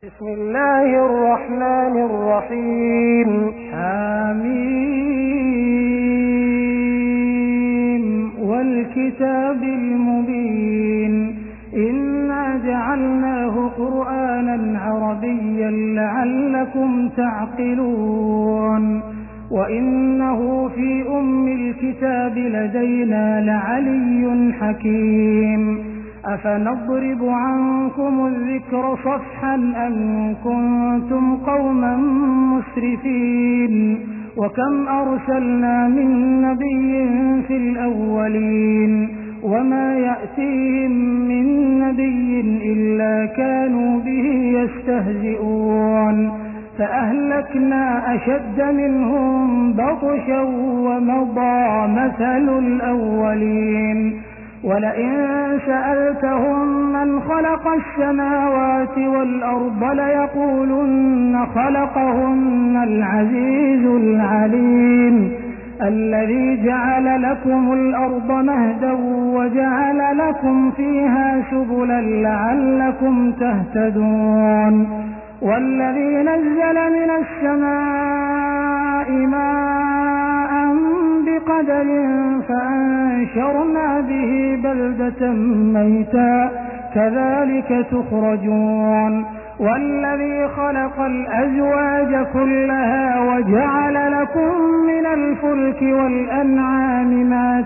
بسم الله الرحمن الرحيم. حميم والكتاب المبين إنا جعلناه قرآنا عربيا لعلكم تعقلون وإنه في أم الكتاب لدينا لعلي حكيم أفنضرب عنكم الذكر صفحا أن كنتم قوما مسرفين وكم أرسلنا من نبي في الأولين وما يأتيهم من نبي إلا كانوا به يستهزئون فأهلكنا أشد منهم بطشا ومضى مثل الأولين ولئن سألتهم من خلق السماوات والأرض ليقولن خلقهن العزيز العليم الذي جعل لكم الأرض مهدا وجعل لكم فيها سبلا لعلكم تهتدون والذي نزل من السماء ماء بقدر فأنشرنا به بلدة ميتا كذلك تخرجون والذي خلق الأزواج كلها وجعل لكم من الفلك والأنعام ما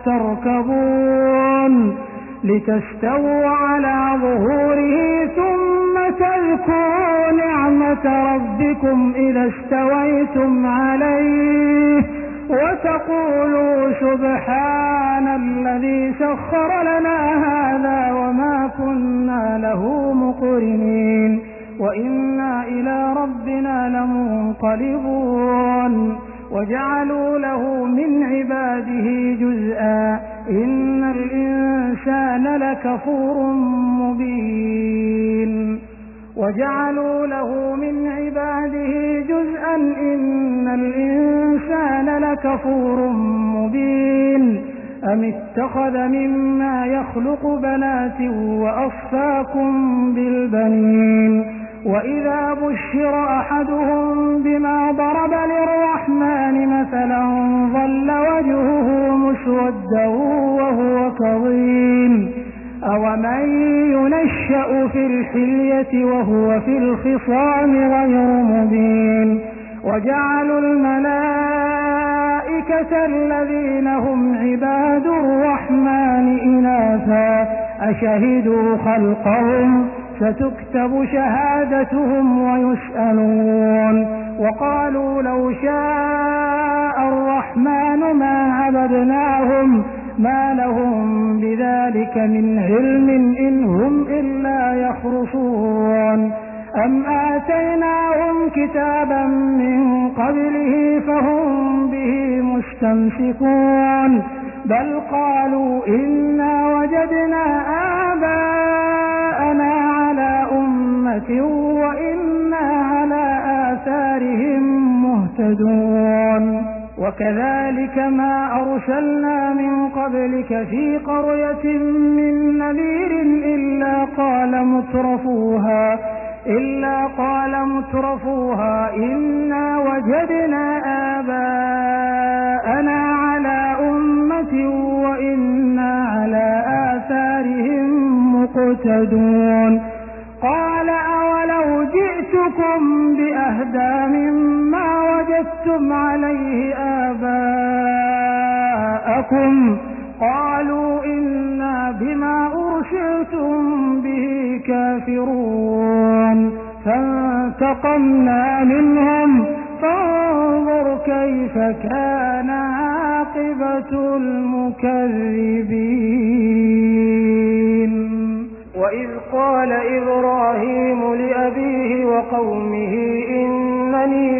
تركبون لتستووا على ظهوره ثم تذكروا نعمة ربكم إذا استويتم عليه وتقولوا سبحان الذي سخر لنا هذا وما كنا له مقرنين وإنا إلى ربنا لمنقلبون وجعلوا له من عباده جزءا إن الإنسان لكفور مبين وجعلوا له من عباده جزءا إن الإنسان لكفور مبين أم اتخذ مما يخلق بنات وأصفاكم بالبنين وإذا بشر أحدهم بما ضرب للرحمن مثلا ظل وجهه مسودا وهو كظيم أومن ينشأ في الحلية وهو في الخصام غير مبين وجعلوا الملائكة الذين هم عباد الرحمن إناثا أشهدوا خلقهم ستكتب شهادتهم ويسألون وقالوا لو شاء الرحمن ما عبدناهم ما لهم بذلك من علم إن هم إلا يخرصون أم آتيناهم كتابا من قبله فهم به مستمسكون بل قالوا إنا وجدنا آباءنا على أمة وإنا على آثارهم مهتدون وكذلك ما أرسلنا من قبلك في قرية من نذير إلا قال مترفوها إنا وجدنا آباءنا على أمة وإنا على آثارهم مقتدون قال أولو جئتكم بأهدى مما وجدتم عليه آباءكم قالوا إنا بما أرسلتم به كافرون فانتقمنا منهم فانظر كيف كان عاقبة المكذبين وإذ قال إبراهيم لأبيه وقومه إنني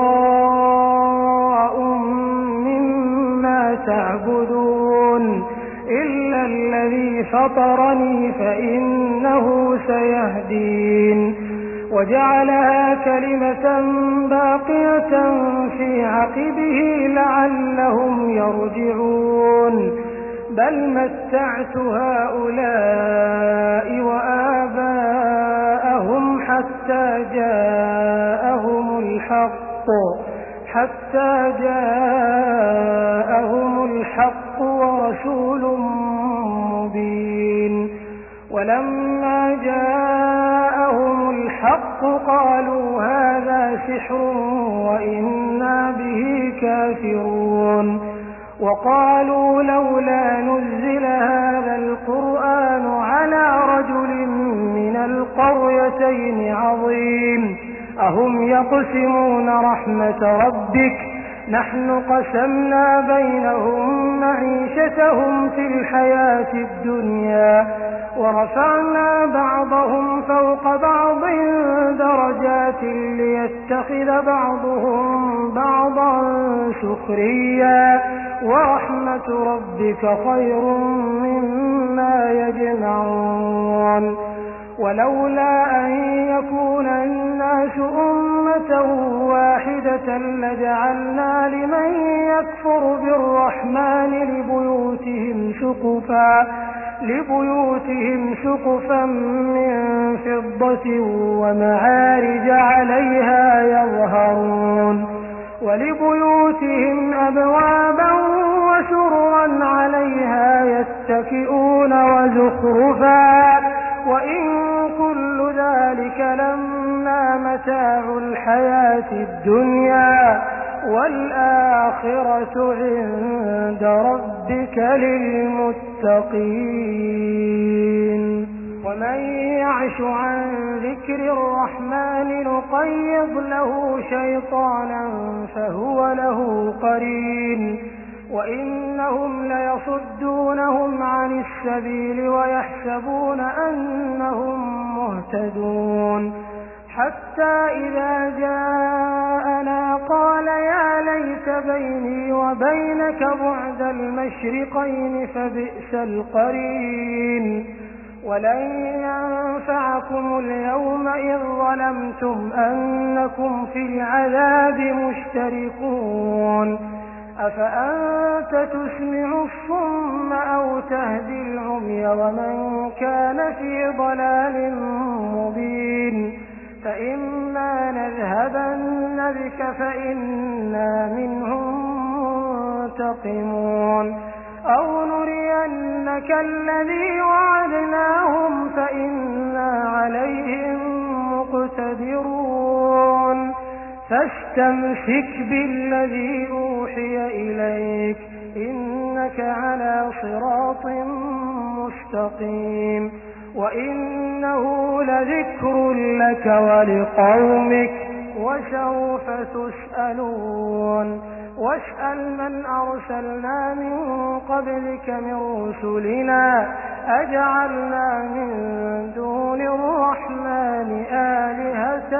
براء مما تعبدون إلا الذي فطرني فإنه سيهدين وجعلها كلمة باقية في عقبه لعلهم يرجعون بل متعت هؤلاء وآباءهم حتى جاءهم الحق ورسول مبين. ولما جاءهم الحق قالوا هذا سحر وإنا به كافرون. وقالوا لولا نزل هذا القرآن على رجل من القريتين عظيم أهم يقسمون رحمة ربك نحن قسمنا بينهم معيشتهم في الحياة الدنيا ورفعنا بعضهم فوق بعض درجات ليتخذ بعضهم بعضا سخريا ورحمة ربك خير مما يجمعون. ولولا أن يكون الناس أمة واحدة لجعلنا لمن يكفر بالرحمن لبيوتهم سقفا من فضة ومعارج عليها يظهرون ولبيوتهم أبوابا وسررا عليها يتكئون وزخرفا وإن كل ذلك لما متاع الحياة الدنيا والآخرة عند ربك للمتقين. ومن يعش عن ذكر الرحمن نقيض له شيطانا فهو له قرين وإنهم ليصدونهم عن السبيل ويحسبون أنهم مهتدون حتى إذا جاءنا قال يا ليت بيني وبينك بعد المشرقين فبئس القرين. ولن ينفعكم اليوم إذ ظلمتم أنكم في العذاب مشتركون. أفأنت تسمع الصم أو تهدي العمي ومن كان في ضلال مبين. فإما نذهبن بك فإنا منهم منتقمون أو نرينك الذي وعدناهم فإنا عليهم مقتدرون. فاستمسك بالذي أوحي إليك إنك على صراط مستقيم وإنه لذكر لك ولقومك وسوف تسألون. واسأل من أرسلنا من قبلك من رسلنا أجعلنا من دون الرحمن آلهة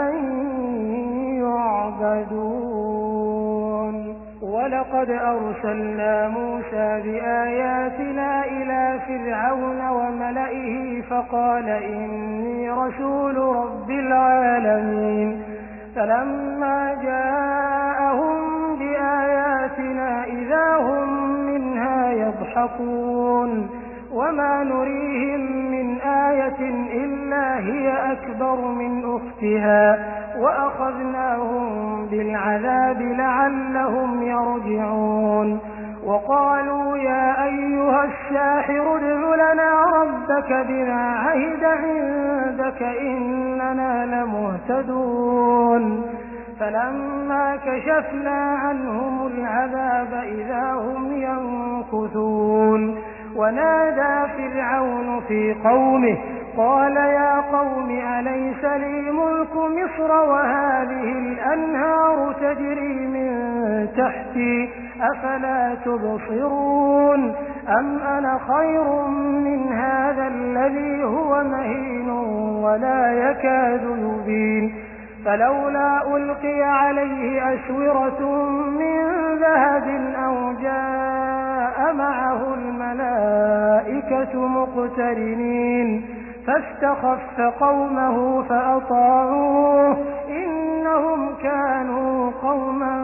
يعبدون. ولقد أرسلنا موسى بآياتنا إلى فرعون وملئه فقال إني رسول رب العالمين. فلما جاءهم بآياتنا إذا هم منها يضحكون وما نريهم من آية إلا هي أكبر من أختها وأخذناهم بالعذاب لعلهم يرجعون. وقالوا يا أيها الساحر ادع لنا ربك بما عهد عندك إننا لمهتدون. فلما كشفنا عنهم العذاب إذا هم ينكثون. ونادى فرعون في قومه قال يا قوم أليس لي ملك مصر وهذه الأنهار تجري من تحتي أفلا تبصرون أم أنا خير من هذا الذي هو مهين ولا يكاد يبين. فلولا ألقي عليه أسورة من ذهب أو جاء معه الملائكة مقترنين فاستخف قومه فأطاعوه إنهم كانوا قوما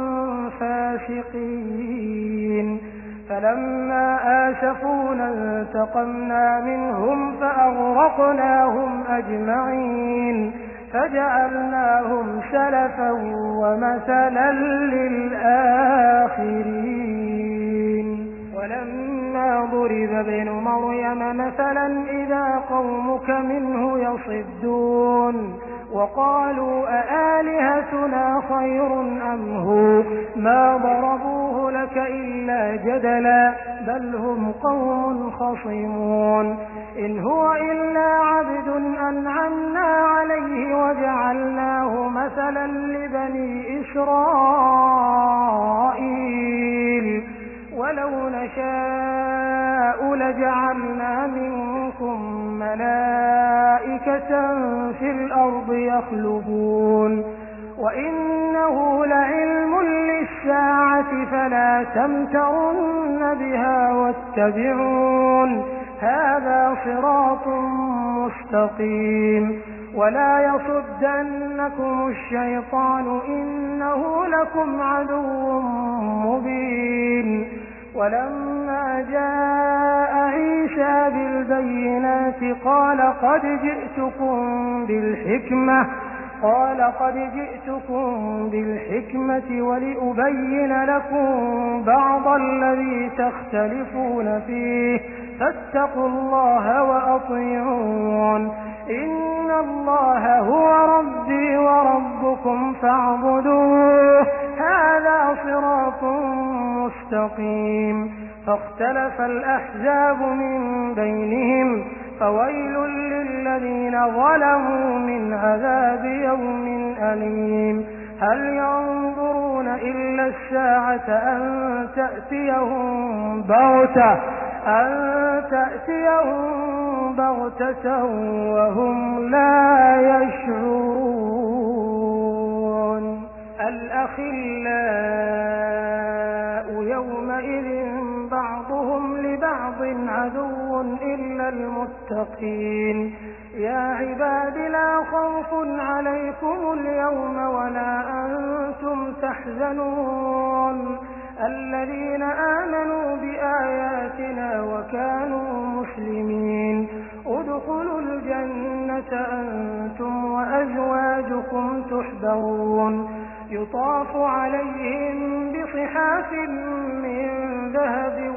فاسقين. فلما آسفونا انتقمنا منهم فأغرقناهم أجمعين فجعلناهم سلفا ومثلا للآخرين ولما ضرب ابن مريم مثلا إذا قومك منه يصدون وقالوا أآلهتنا خير أم هو ما ضربوه لك إلا جدلا بل هم قوم خصمون إن هو إلا عبد أنعمنا عليه وجعلناه مثلا لبني إسرائيل ولو نشاء لجعلنا منكم ملائكة في الأرض يخلفون وإنه لعلم للساعة فلا تمترن بها واتبعون هذا صراط مستقيم ولا يصدنكم الشيطان إنه لكم عدو مبين ولما جاء عيسى بالبينات قال قد جئتكم بالحكمة ولأبين لكم بعض الذي تختلفون فيه فاتقوا الله وأطيعون إن الله هو ربي وربكم فاعبدوه هذا صراط مستقيم فاختلف الأحزاب من بينهم فويل للذين ظلموا من عذاب يوم أليم هل ينظرون إلا الساعة أن تأتيهم بغتة وهم لا يشعرون الأخلاء يومئذ بعضهم لبعض عدو إلا المتقين يا عباد لا خوف عليكم اليوم ولا أنتم تحزنون الذين آمنوا بآياتنا وكانوا مسلمين ادخلوا الجنة أنتم وأزواجكم تحبرون يطاف عليهم بصحاف من ذهب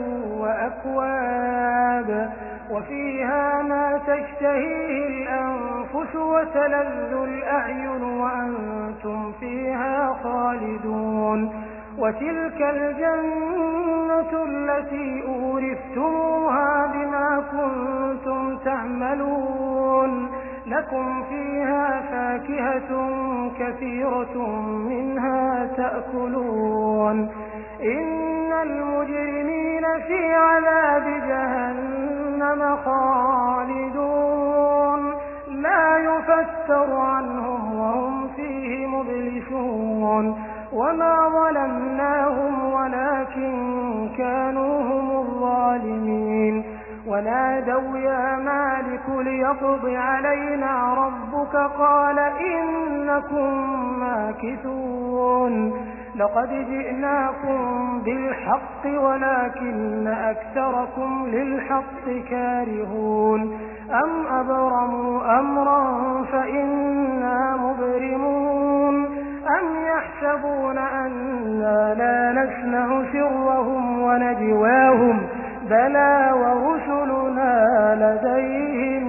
وأكواب وفيها ما تشتهيه الأنفس وتلذ الأعين وأنتم فيها خالدون وتلك الجنة التي أورثتموها بما كنتم تعملون لكم فيها فاكهة كثيرة منها تأكلون إن المجرمين في عذاب جهنم خالدون لا يفتر عنهم وهم فيه مبلسون وما ظلمناهم ولكن كانوا هم الظالمين ونادوا يا مالك ليقض علينا ربك قال إنكم ماكثون لقد جئناكم بالحق ولكن أكثركم للحق كارهون أم أبرموا أمرا فإنا مبرمون أم يحسبون أنا لا نسمع سرهم ونجواهم بلى ورسلنا لديهم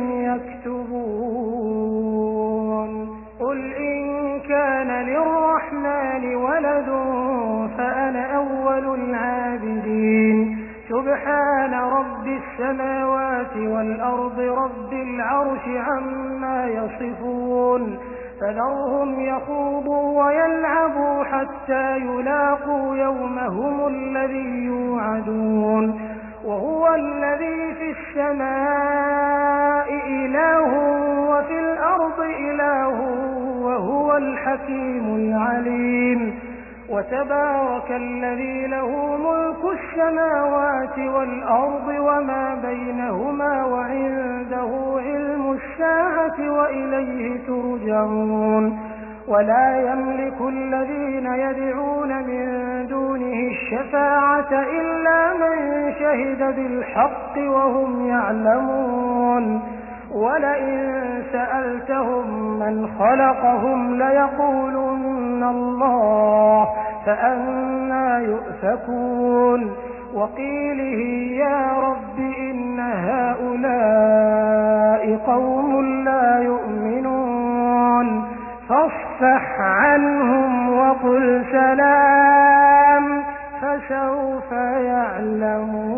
يكتبون قل إن كان للرحمن ولد فأنا أول العابدين سبحان رب السماوات والأرض رب العرش عما يصفون فذرهم يخوضوا ويلعبوا حتى يلاقوا يومهم الذي يوعدون وهو الذي في السماء إله وفي الأرض إله وهو الحكيم العليم وتبارك الذي له ملك السماوات والأرض وما بينهما وعنده علم الساعة وإليه ترجعون ولا يملك الذين يدعون من دونه الشفاعة إلا من شهد بالحق وهم يعلمون ولئن سألتهم من خلقهم ليقولن الله فأنى يؤفكون وقيله يا رب إن هؤلاء قوم لا يؤمنون فاصفح عنهم وقل سلام فسوف يعلمون